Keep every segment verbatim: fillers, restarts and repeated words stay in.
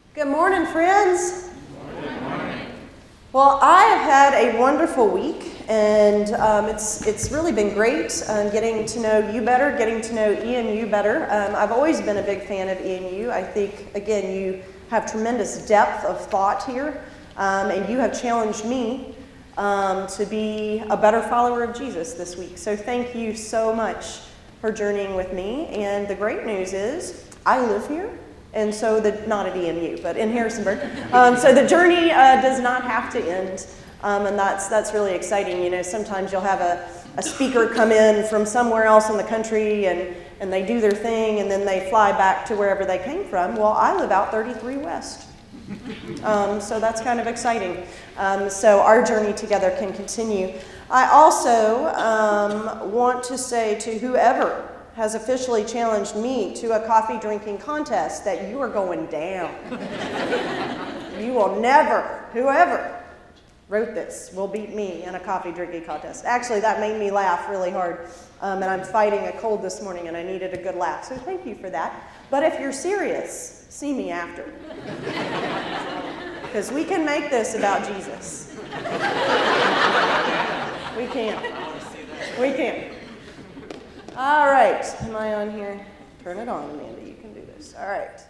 Good morning, friends. Good morning. Well, I have had a wonderful week, and um, it's it's really been great um, getting to know you better, getting to know E N U better. Um, I've always been a big fan of E N U. I think, again, you have tremendous depth of thought here, um, and you have challenged me um, to be a better follower of Jesus this week. So thank you so much for journeying with me. And the great news is I live here. And so, the, not at E N U, but in Harrisonburg. Um, so the journey uh, does not have to end, um, and that's that's really exciting. You know, sometimes you'll have a, a speaker come in from somewhere else in the country, and, and they do their thing, and then they fly back to wherever they came from. Well, I live out thirty-three West, um, so that's kind of exciting. Um, so our journey together can continue. I also um, want to say to whoever has officially challenged me to a coffee drinking contest that you are going down. You will never, whoever wrote this, will beat me in a coffee drinking contest. Actually, that made me laugh really hard, um, and I'm fighting a cold this morning, and I needed a good laugh, so thank you for that. But if you're serious, see me after. Because we can make this about Jesus. We can. We can. All right, am I on here? Turn it on, Amanda, you can do this. All right.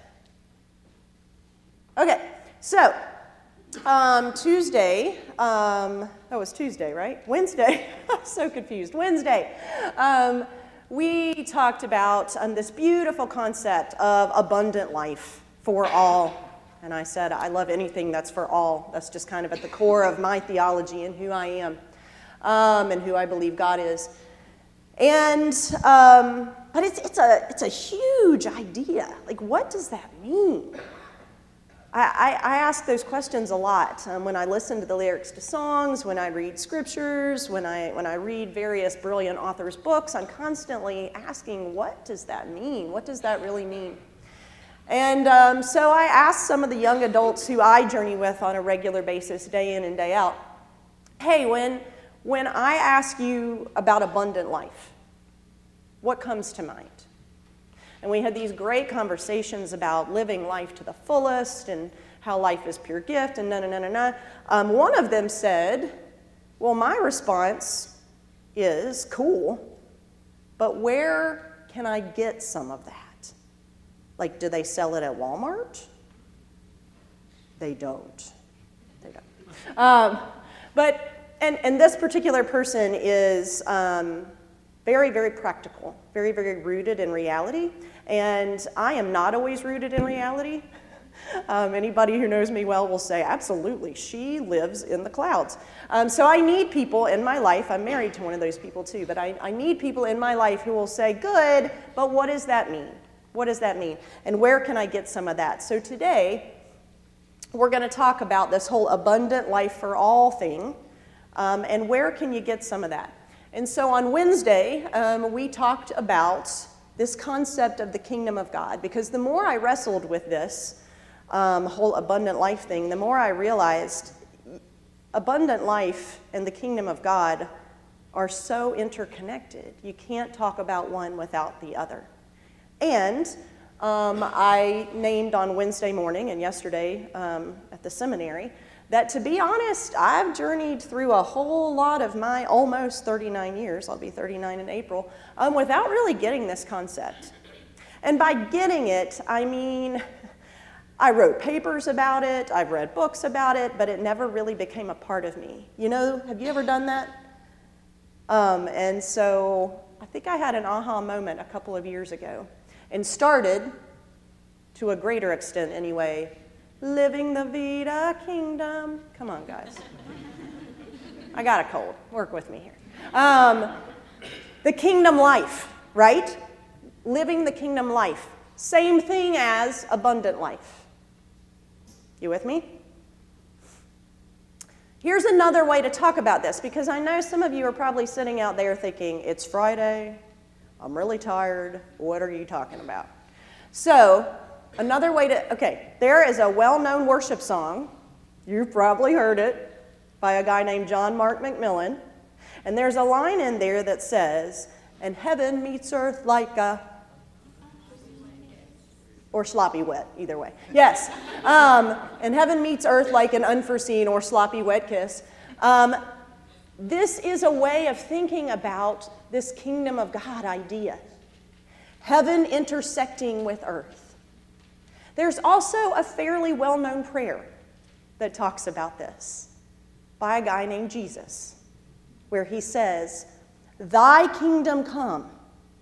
Okay, so um, Tuesday, um, that was Tuesday, right? Wednesday, I'm so confused. Wednesday, um, we talked about um, this beautiful concept of abundant life for all. And I said, I love anything that's for all. That's just kind of at the core of my theology and who I am um, and who I believe God is. And, um, but it's, it's, a, it's a huge idea. Like, what does that mean? I, I, I ask those questions a lot um, when I listen to the lyrics to songs, when I read scriptures, when I, when I read various brilliant authors' books. I'm constantly asking, what does that mean? What does that really mean? And um, so I asked some of the young adults who I journey with on a regular basis, day in and day out, hey, when... When I ask you about abundant life, what comes to mind? And we had these great conversations about living life to the fullest and how life is pure gift and na na na na na. Um, one of them said, well, my response is, cool, but where can I get some of that? Like, do they sell it at Walmart? They don't. They don't. Um, but... And, and this particular person is um, very, very practical, very, very rooted in reality. And I am not always rooted in reality. Um, anybody who knows me well will say, absolutely, she lives in the clouds. Um, so I need people in my life, I'm married to one of those people too, but I, I need people in my life who will say, good, but what does that mean? What does that mean? And where can I get some of that? So today, we're going to talk about this whole abundant life for all thing. Um, and where can you get some of that? And so on Wednesday, um, we talked about this concept of the kingdom of God, because the more I wrestled with this um, whole abundant life thing, the more I realized abundant life and the kingdom of God are so interconnected. You can't talk about one without the other. And um, I named on Wednesday morning and yesterday um, at the seminary that, to be honest, I've journeyed through a whole lot of my almost thirty-nine years, I'll be thirty-nine in April, um, without really getting this concept. And by getting it, I mean, I wrote papers about it, I've read books about it, but it never really became a part of me. You know, have you ever done that? Um, and so I think I had an aha moment a couple of years ago and started, to a greater extent anyway, living the Vita Kingdom. Come on, guys. I got a cold. Work with me here. Um, the kingdom life, right? Living the kingdom life. Same thing as abundant life. You with me? Here's another way to talk about this, because I know some of you are probably sitting out there thinking, it's Friday, I'm really tired, what are you talking about? So, another way to, okay, there is a well-known worship song, you've probably heard it, by a guy named John Mark McMillan, and there's a line in there that says, and heaven meets earth like a Or sloppy wet, either way. Yes. Um, and heaven meets earth like an unforeseen or sloppy wet kiss. Um, this is a way of thinking about this kingdom of God idea. Heaven intersecting with earth. There's also a fairly well-known prayer that talks about this by a guy named Jesus, where he says, "Thy kingdom come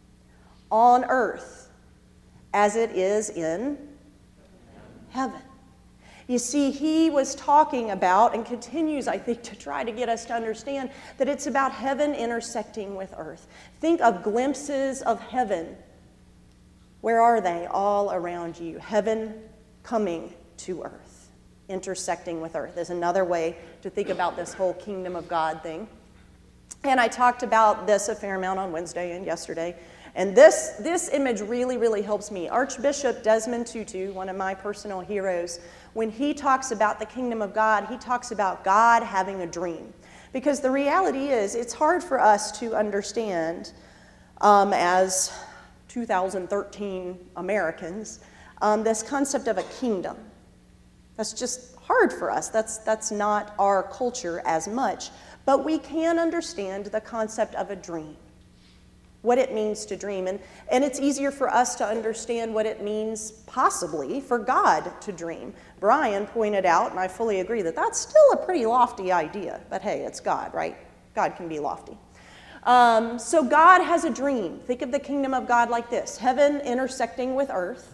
on earth as it is in heaven." You see, he was talking about, and continues, I think, to try to get us to understand that it's about heaven intersecting with earth. Think of glimpses of heaven. Where are they? All around you. Heaven coming to earth, intersecting with earth is another way to think about this whole kingdom of God thing. And I talked about this a fair amount on Wednesday and yesterday. And this, this image really, really helps me. Archbishop Desmond Tutu, one of my personal heroes, when he talks about the kingdom of God, he talks about God having a dream. Because the reality is, it's hard for us to understand um, as two thousand thirteen Americans, um, this concept of a kingdom. That's just hard for us. That's, that's not our culture as much. But we can understand the concept of a dream, what it means to dream. And, and it's easier for us to understand what it means, possibly, for God to dream. Brian pointed out, and I fully agree, that that's still a pretty lofty idea. But hey, it's God, right? God can be lofty. Um, so God has a dream. Think of the kingdom of God like this: heaven intersecting with earth,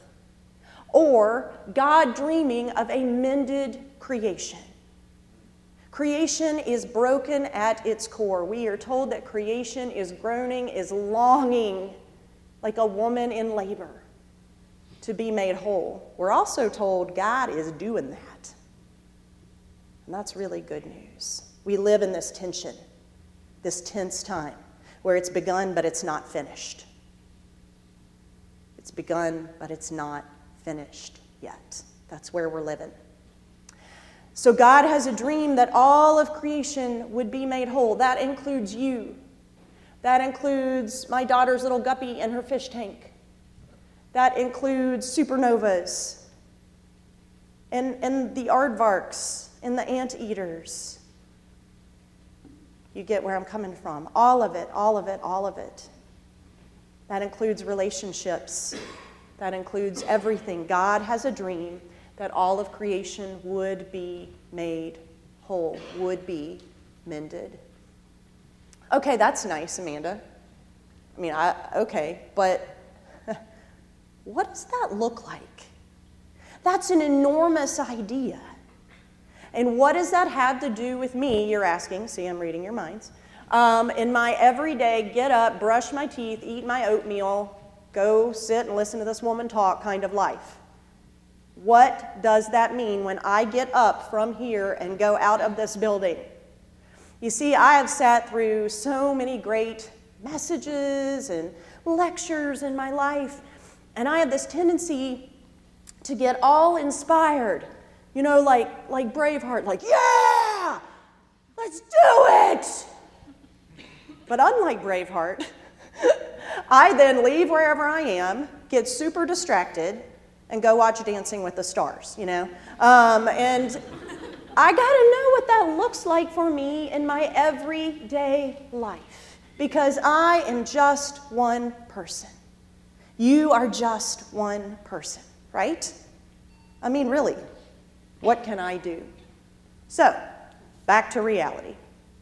or God dreaming of a mended creation. Creation is broken at its core. We are told that creation is groaning, is longing like a woman in labor to be made whole. We're also told God is doing that. And that's really good news. We live in this tension, this tense time, where it's begun but it's not finished. It's begun but it's not finished yet. That's where we're living. So God has a dream that all of creation would be made whole. That includes you. That includes my daughter's little guppy and her fish tank. That includes supernovas and, and the aardvarks and the anteaters. You get where I'm coming from. All of it, all of it, all of it. That includes relationships. That includes everything. God has a dream that all of creation would be made whole, would be mended. Okay, that's nice, Amanda. I mean, I, okay, but what does that look like? That's an enormous idea. And what does that have to do with me, you're asking? See, I'm reading your minds. Um, in my everyday get up, brush my teeth, eat my oatmeal, go sit and listen to this woman talk kind of life. What does that mean when I get up from here and go out of this building? You see, I have sat through so many great messages and lectures in my life, and I have this tendency to get all inspired, you know, like, like Braveheart, like, yeah, let's do it. But unlike Braveheart, I then leave wherever I am, get super distracted, and go watch Dancing with the Stars, you know? Um, and I gotta know what that looks like for me in my everyday life, because I am just one person. You are just one person, right? I mean, really, what can I do? So, back to reality.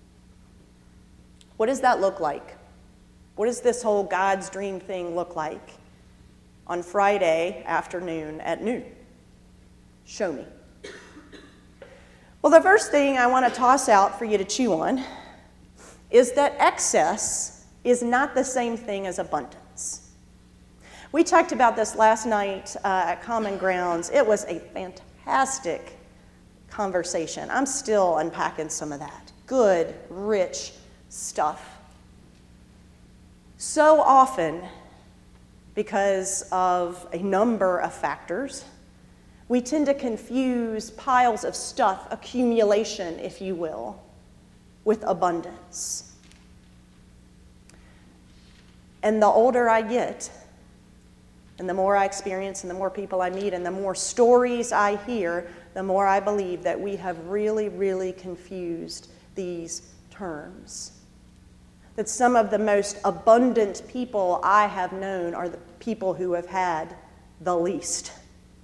What does that look like? What does this whole God's dream thing look like on Friday afternoon at noon? Show me. Well, the first thing I want to toss out for you to chew on is that excess is not the same thing as abundance. We talked about this last night uh, at Common Grounds. It was a fantastic conversation. I'm still unpacking some of that. Good, rich stuff. So often, because of a number of factors, we tend to confuse piles of stuff, accumulation, if you will, with abundance. And the older I get, And the more I experience and the more people I meet and the more stories I hear, the more I believe that we have really, really confused these terms. That some of the most abundant people I have known are the people who have had the least.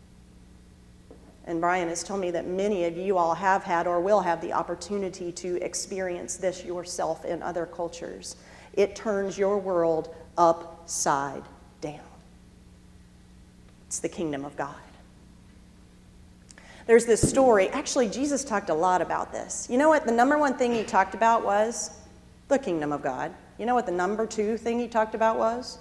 And Brian has told me that many of you all have had or will have the opportunity to experience this yourself in other cultures. It turns your world upside down. It's the kingdom of God. There's this story. Actually, Jesus talked a lot about this. You know what? The number one thing he talked about was the kingdom of God. You know what the number two thing he talked about was?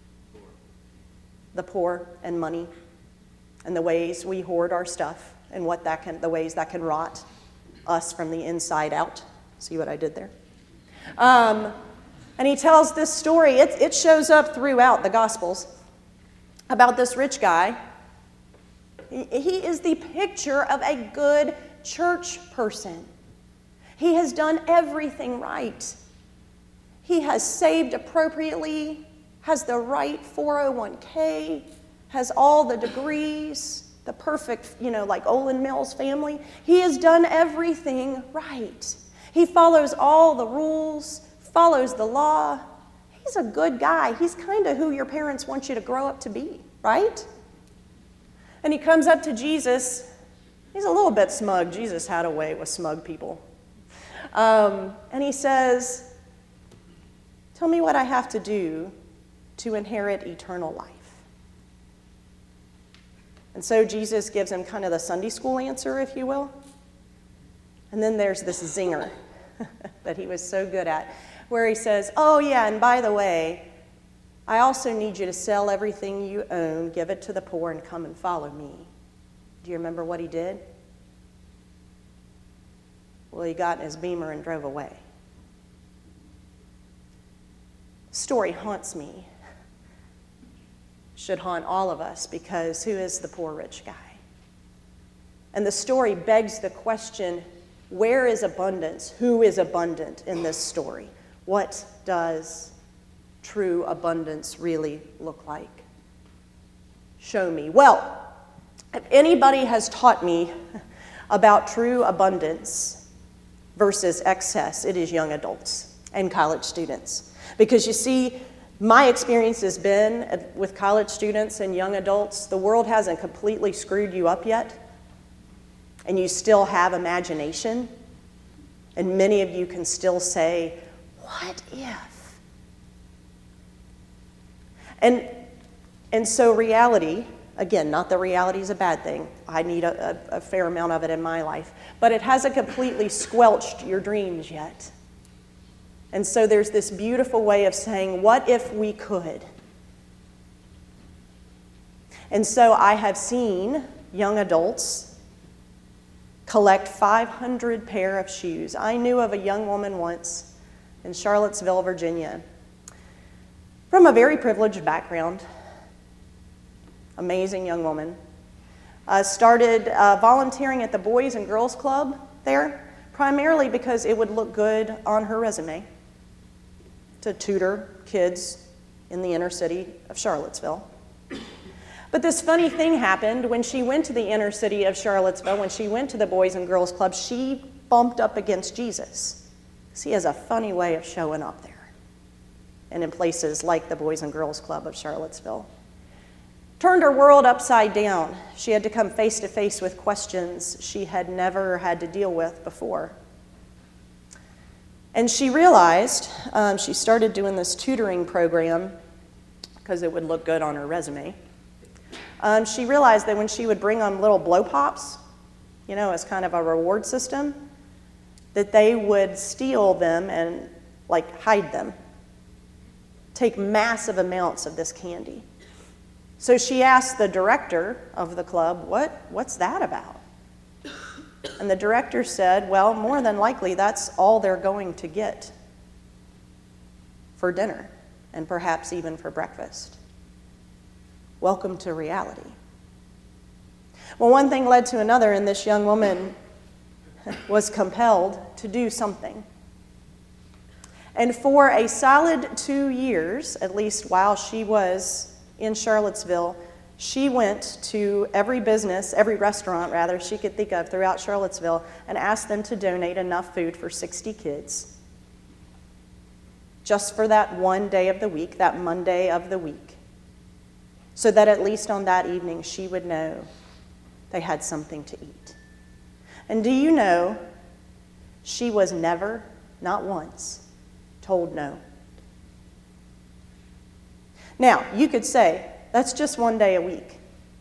The poor and money and the ways we hoard our stuff and what that can, the ways that can rot us from the inside out. See what I did there? Um, and he tells this story. It, it shows up throughout the Gospels about this rich guy. He, he is the picture of a good church person. He has done everything right. He has saved appropriately, has the right four oh one k, has all the degrees, the perfect, you know, like Olin Mills family. He has done everything right. He follows all the rules, follows the law. He's a good guy. He's kind of who your parents want you to grow up to be, right? And he comes up to Jesus. He's a little bit smug. Jesus had a way with smug people. Um, and he says, tell me what I have to do to inherit eternal life. And so Jesus gives him kind of the Sunday school answer, if you will. And then there's this zinger that he was so good at, where he says, oh yeah, and by the way, I also need you to sell everything you own, give it to the poor, and come and follow me. Do you remember what he did? Well, he got in his Beamer and drove away. The story haunts me. Should haunt all of us, because who is the poor rich guy? And the story begs the question, where is abundance? Who is abundant in this story? What does true abundance really look like? Show me. Well, if anybody has taught me about true abundance versus excess, it is young adults and college students. Because you see, my experience has been with college students and young adults, the world hasn't completely screwed you up yet, and you still have imagination, and many of you can still say, what if? And, and so reality, again, not that reality is a bad thing. I need a, a, a fair amount of it in my life, but it hasn't completely squelched your dreams yet. And so there's this beautiful way of saying, what if we could? And so I have seen young adults collect five hundred pair of shoes. I knew of a young woman once in Charlottesville, Virginia, from a very privileged background, amazing young woman, uh, started uh, volunteering at the Boys and Girls Club there, primarily because it would look good on her resume to tutor kids in the inner city of Charlottesville. But this funny thing happened when she went to the inner city of Charlottesville, when she went to the Boys and Girls Club, she bumped up against Jesus. He has a funny way of showing up there and in places like the Boys and Girls Club of Charlottesville. Turned her world upside down. She had to come face to face with questions she had never had to deal with before. And she realized, um, she started doing this tutoring program because it would look good on her resume. Um, she realized that when she would bring them little blow pops, you know, as kind of a reward system, that they would steal them and like hide them, take massive amounts of this candy. So she asked the director of the club, what, what's that about? And the director said, well, more than likely, that's all they're going to get for dinner and perhaps even for breakfast. Welcome to reality. Well, one thing led to another, and this young woman was compelled to do something. And for a solid two years, at least while she was in Charlottesville, she went to every business, every restaurant rather, she could think of throughout Charlottesville and asked them to donate enough food for sixty kids. Just for that one day of the week, that Monday of the week. So that at least on that evening she would know they had something to eat. And do you know, she was never, not once, told no. Now, you could say, that's just one day a week.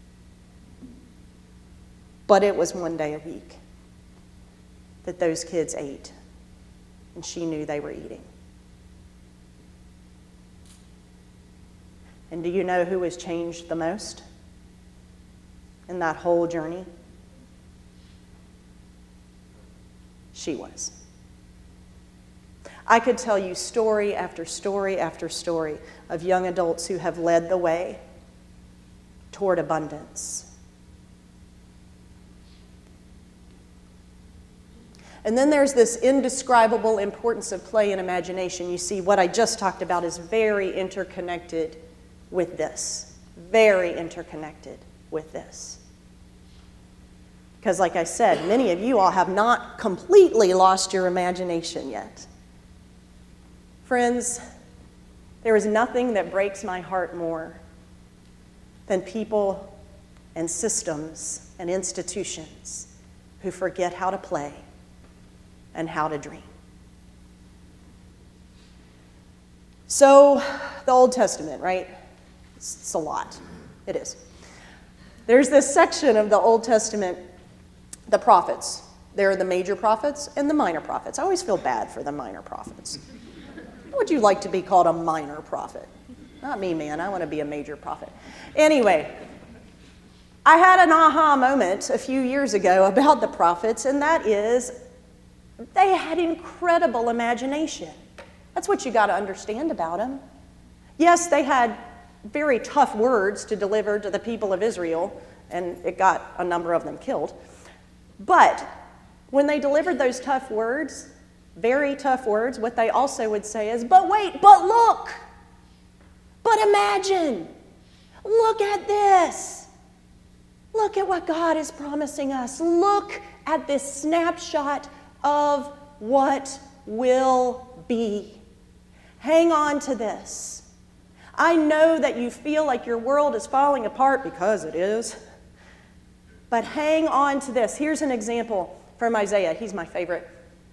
But it was one day a week that those kids ate, and she knew they were eating. And do you know who was changed the most in that whole journey? She was. I could tell you story after story after story of young adults who have led the way toward abundance. And then there's this indescribable importance of play and imagination. You see, what I just talked about is very interconnected with this. Very interconnected with this. Because like I said, many of you all have not completely lost your imagination yet. Friends, there is nothing that breaks my heart more than people and systems and institutions who forget how to play and how to dream. So, the Old Testament, right? It's a lot. It is. There's this section of the Old Testament, the prophets. There are the major prophets and the minor prophets. I always feel bad for the minor prophets. Would you like to be called a minor prophet? Not me, man. I want to be a major prophet. Anyway, I had an aha moment a few years ago about the prophets, and that is they had incredible imagination. That's what you got to understand about them. Yes, they had very tough words to deliver to the people of Israel, and it got a number of them killed. But when they delivered those tough words, very tough words, what they also would say is, but wait, but look, but imagine, look at this. Look at what God is promising us. Look at this snapshot of what will be. Hang on to this. I know that you feel like your world is falling apart, because it is. But hang on to this. Here's an example from Isaiah. He's my favorite.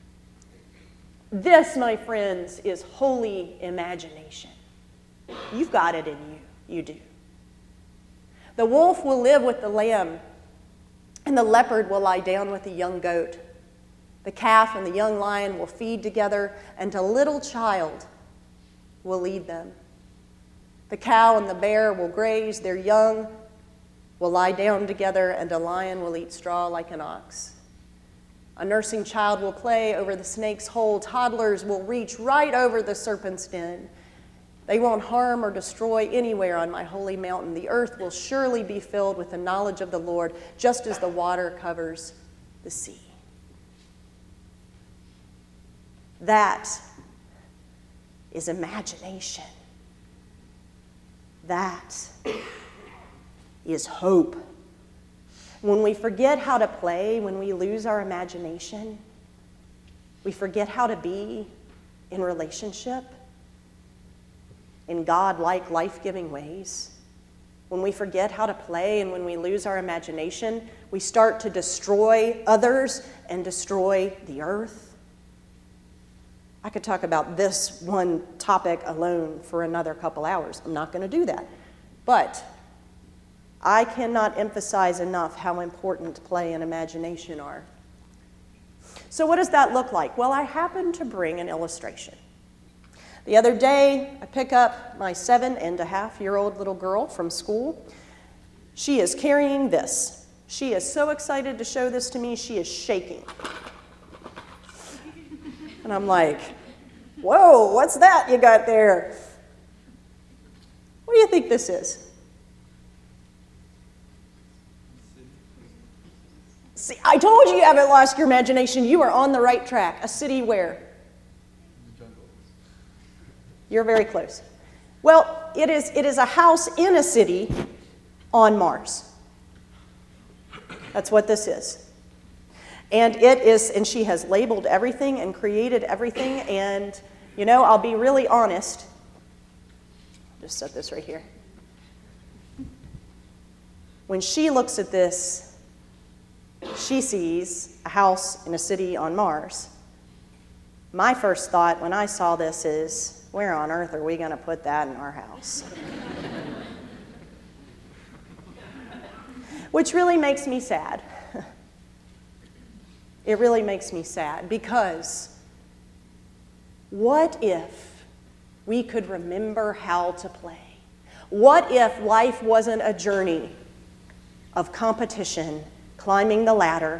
This, my friends, is holy imagination. You've got it in you. You do. The wolf will live with the lamb, and the leopard will lie down with the young goat. The calf and the young lion will feed together, and a little child will lead them. The cow and the bear will graze, their young will lie down together, and a lion will eat straw like an ox. A nursing child will play over the snake's hole. Toddlers will reach right over the serpent's den. They won't harm or destroy anywhere on my holy mountain. The earth will surely be filled with the knowledge of the Lord, just as the water covers the sea. That is imagination. That is hope. When we forget how to play, when we lose our imagination, we forget how to be in relationship, in God-like, life-giving ways. When we forget how to play and when we lose our imagination, we start to destroy others and destroy the earth. I could talk about this one topic alone for another couple hours. I'm not going to do that. But I cannot emphasize enough how important play and imagination are. So what does that look like? Well, I happen to bring an illustration. The other day, I pick up my seven and a half year old little girl from school. She is carrying this. She is so excited to show this to me, she is shaking. And I'm like, whoa, what's that you got there? What do you think this is? See, I told you you haven't lost your imagination. You are on the right track. A city where? You're very close. Well, it is, it is a house in a city on Mars. That's what this is. And it is, and she has labeled everything and created everything. And, you know, I'll be really honest. Just set this right here. When she looks at this, she sees a house in a city on Mars. My first thought when I saw this is, where on earth are we going to put that in our house? Which really makes me sad. It really makes me sad, because what if we could remember how to play? What if life wasn't a journey of competition, climbing the ladder,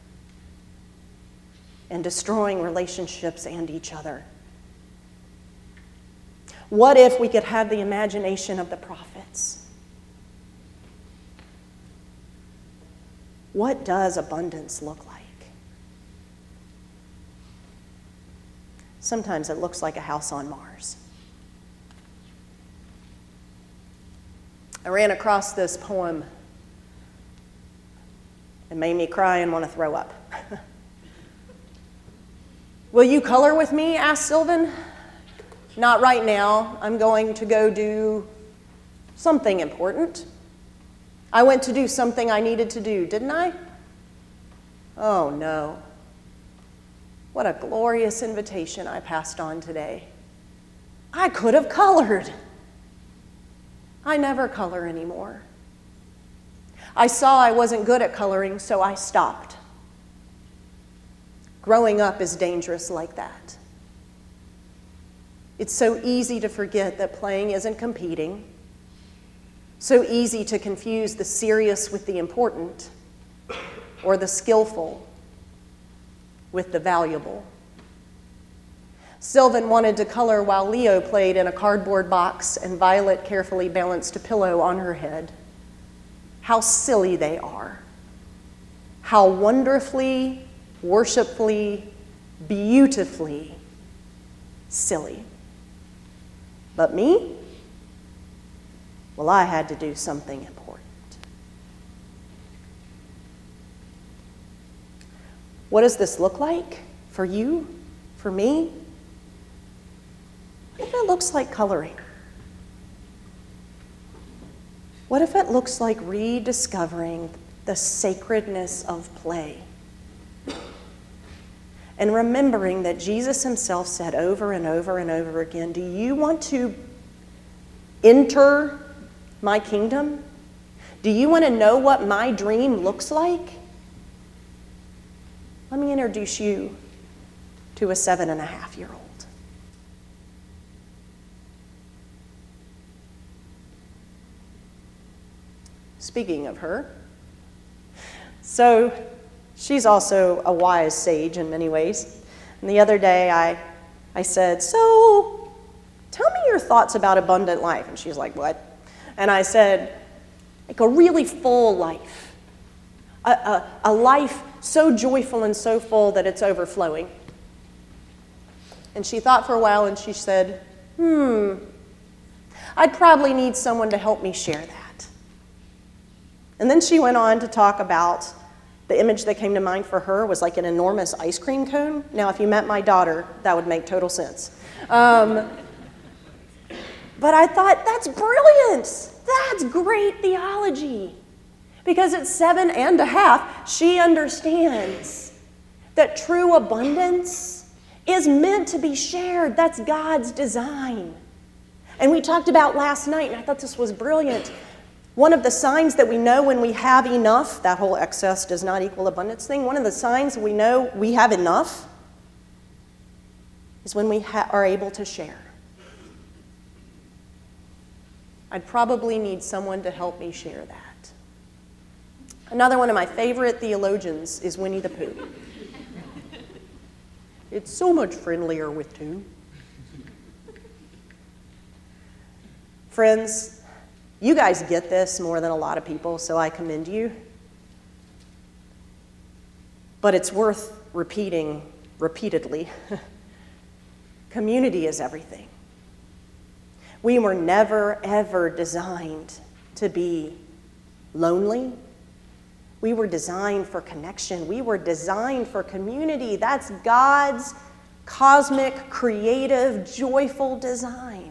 and destroying relationships and each other? What if we could have the imagination of the prophets? What does abundance look like? Sometimes it looks like a house on Mars. I ran across this poem. It made me cry and want to throw up. Will you color with me? Asked Sylvan. Not right now. I'm going to go do something important. I went to do something I needed to do, didn't I? Oh, no. What a glorious invitation I passed on today. I could have colored. I never color anymore. I saw I wasn't good at coloring, so I stopped. Growing up is dangerous like that. It's so easy to forget that playing isn't competing. So easy to confuse the serious with the important, or the skillful with the valuable. Sylvan wanted to color while Leo played in a cardboard box and Violet carefully balanced a pillow on her head. How silly they are. How wonderfully, worshipfully, beautifully silly. But me? Well, I had to do something important. What does this look like for you, for me? What if it looks like coloring? What if it looks like rediscovering the sacredness of play? And remembering that Jesus himself said over and over and over again, do you want to enter my kingdom? Do you want to know what my dream looks like? Let me introduce you to a seven and a half year old. Speaking of her, so she's also a wise sage in many ways. And the other day I, I said, so tell me your thoughts about abundant life. And she's like, what? And I said, like a really full life. A, a, a life so joyful and so full that it's overflowing. And she thought for a while and she said, hmm, I'd probably need someone to help me share that. And then she went on to talk about the image that came to mind for her was like an enormous ice cream cone. Now, if you met my daughter, that would make total sense. Um, but I thought, that's brilliant. That's great theology. Because at seven and a half, she understands that true abundance is meant to be shared. That's God's design. And we talked about last night, and I thought this was brilliant. One of the signs that we know when we have enough, that whole excess does not equal abundance thing, one of the signs we know we have enough is when we ha- are able to share. I'd probably need someone to help me share that. Another one of my favorite theologians is Winnie the Pooh. It's so much friendlier with two. Friends, you guys get this more than a lot of people, so I commend you. But it's worth repeating repeatedly. Community is everything. We were never, ever designed to be lonely. We were designed for connection. We were designed for community. That's God's cosmic, creative, joyful design.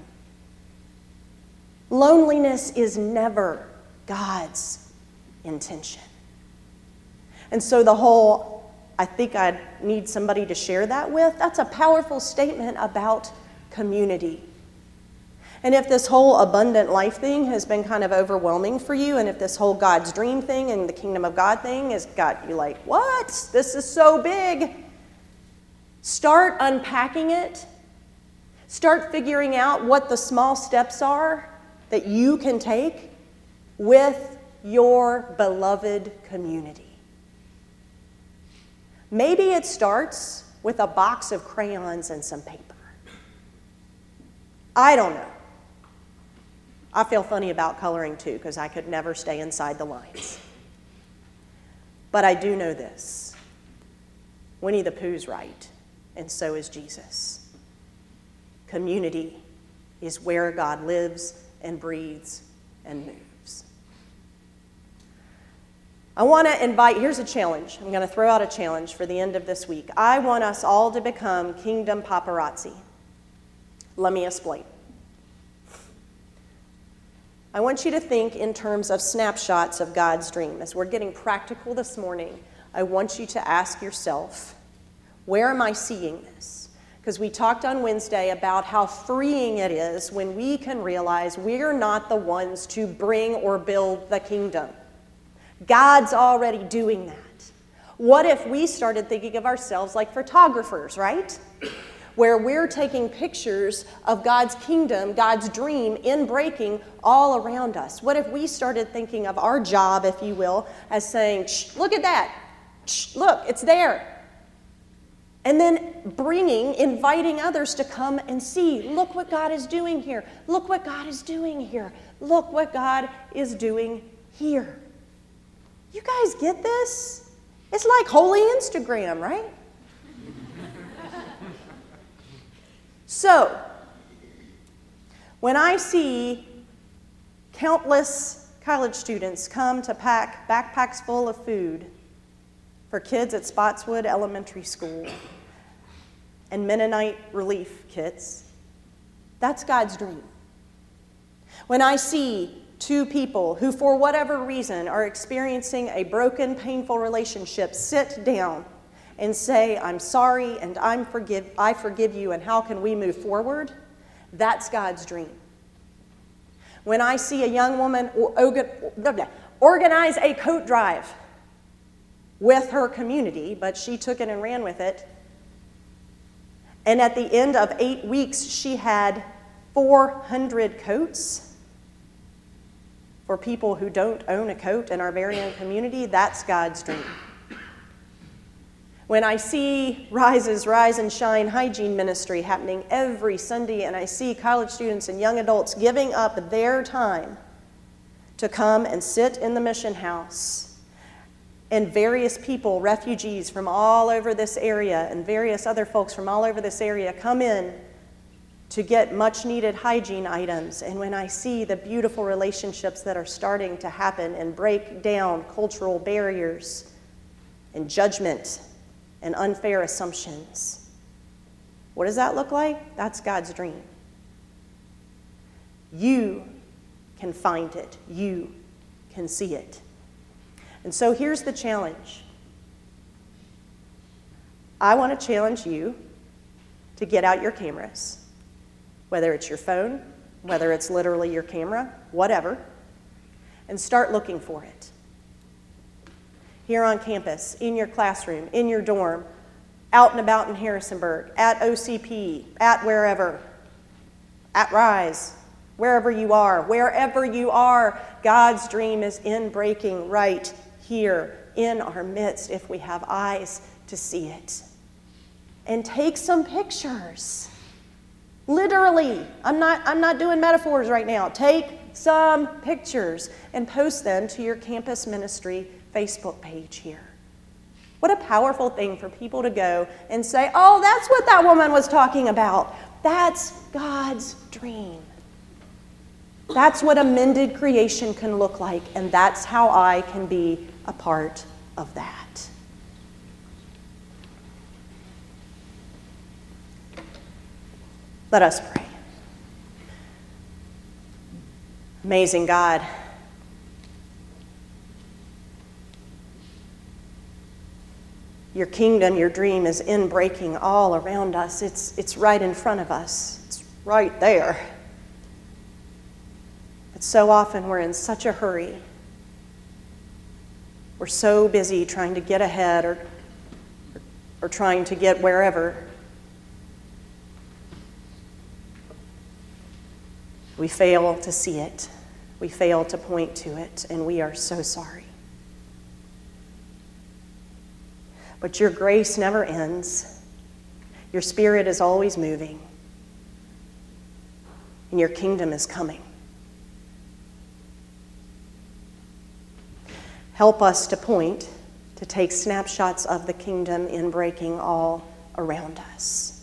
Loneliness is never God's intention. And so the whole, I think I need somebody to share that with, that's a powerful statement about community. And if this whole abundant life thing has been kind of overwhelming for you, and if this whole God's dream thing and the kingdom of God thing has got you like, what? This is so big. Start unpacking it. Start figuring out what the small steps are that you can take with your beloved community. Maybe it starts with a box of crayons and some paper. I don't know. I feel funny about coloring too, because I could never stay inside the lines. But I do know this. Winnie the Pooh's right, and so is Jesus. Community is where God lives and breathes and moves. I want to invite, here's a challenge. I'm going to throw out a challenge for the end of this week. I want us all to become kingdom paparazzi. Let me explain. I want you to think in terms of snapshots of God's dream. As we're getting practical this morning, I want you to ask yourself, where am I seeing this? Because we talked on Wednesday about how freeing it is when we can realize we're not the ones to bring or build the kingdom. God's already doing that. What if we started thinking of ourselves like photographers, right? Where we're taking pictures of God's kingdom, God's dream in breaking all around us. What if we started thinking of our job, if you will, as saying, shh, look at that. Shh, look, it's there. And then bringing, inviting others to come and see, look what God is doing here. Look what God is doing here. Look what God is doing here. You guys get this? It's like holy Instagram, right? So, when I see countless college students come to pack backpacks full of food for kids at Spotswood Elementary School and Mennonite relief kits, that's God's dream. When I see two people who, for whatever reason, are experiencing a broken, painful relationship sit down and say, I'm sorry and I'm forgive, I forgive you, and how can we move forward? That's God's dream. When I see a young woman organize a coat drive with her community, but she took it and ran with it, and at the end of eight weeks, she had four hundred coats for people who don't own a coat in our very own community, that's God's dream. When I see Rise's Rise and Shine hygiene ministry happening every Sunday, and I see college students and young adults giving up their time to come and sit in the mission house, and various people, refugees from all over this area, and various other folks from all over this area come in to get much needed hygiene items, and when I see the beautiful relationships that are starting to happen and break down cultural barriers and judgment and unfair assumptions. What does that look like? That's God's dream. You can find it. You can see it. And so here's the challenge. I want to challenge you to get out your cameras, whether it's your phone, whether it's literally your camera, whatever, and start looking for it. Here on campus, in your classroom, in your dorm, out and about in Harrisonburg, at O C P, at wherever, at Rise, wherever you are, wherever you are, God's dream is in breaking right here in our midst if we have eyes to see it. And take some pictures. Literally, I'm not, I'm not doing metaphors right now. Take some pictures and post them to your campus ministry Facebook page here. What a powerful thing for people to go and say, oh, that's what that woman was talking about. That's God's dream. That's what a mended creation can look like, and that's how I can be a part of that. Let us pray. Amazing God, your kingdom, your dream is in breaking all around us. It's, it's right in front of us. It's right there. But so often we're in such a hurry. We're so busy trying to get ahead or, or trying to get wherever. We fail to see it. We fail to point to it, and we are so sorry. But your grace never ends. Your Spirit is always moving, and your kingdom is coming. Help us to point, to take snapshots of the kingdom in breaking all around us.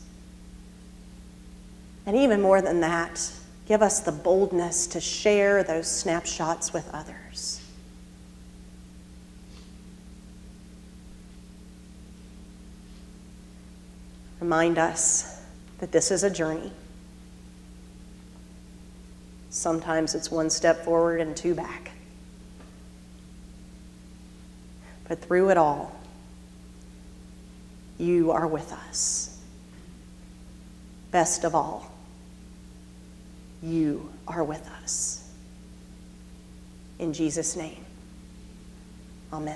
And even more than that, give us the boldness to share those snapshots with others. Remind us that this is a journey. Sometimes it's one step forward and two back. But through it all, you are with us. Best of all, you are with us. In Jesus' name, amen.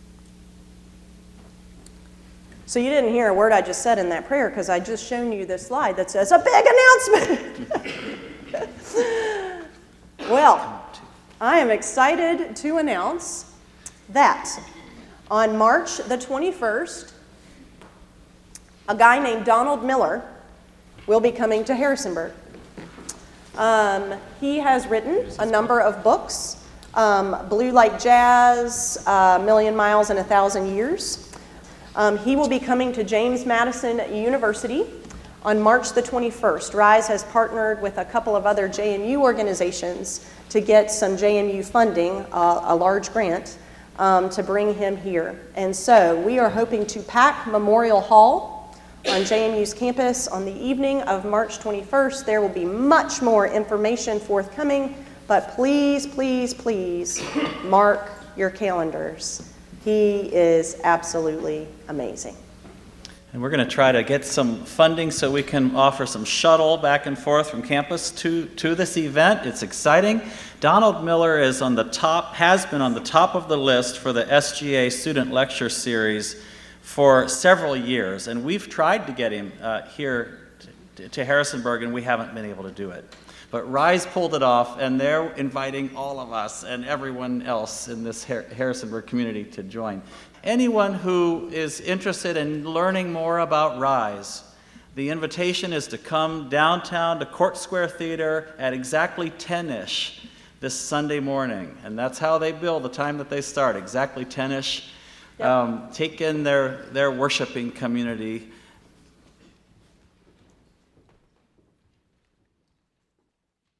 So you didn't hear a word I just said in that prayer because I just shown you this slide that says a big announcement. Well, I am excited to announce that on March the twenty-first, a guy named Donald Miller will be coming to Harrisonburg. Um, he has written a number of books, um, Blue Like Jazz, uh, Million Miles in a Thousand Years. Um, he will be coming to James Madison University on March the twenty-first. RISE has partnered with a couple of other J M U organizations to get some J M U funding, uh, a large grant, um, to bring him here. And so we are hoping to pack Memorial Hall on J M U's campus on the evening of March twenty-first. There will be much more information forthcoming, but please, please, please mark your calendars. He is absolutely amazing. And we're going to try to get some funding so we can offer some shuttle back and forth from campus to, to this event. It's exciting. Donald Miller is on the top, has been on the top of the list for the S G A Student Lecture Series for several years, and we've tried to get him uh, here to, to Harrisonburg, and we haven't been able to do it. But RISE pulled it off, and they're inviting all of us and everyone else in this Har- Harrisonburg community to join. Anyone who is interested in learning more about RISE, the invitation is to come downtown to Court Square Theater at exactly ten-ish this Sunday morning. And that's how they bill the time that they start, exactly ten-ish. Yep. Um, take in their, their worshiping community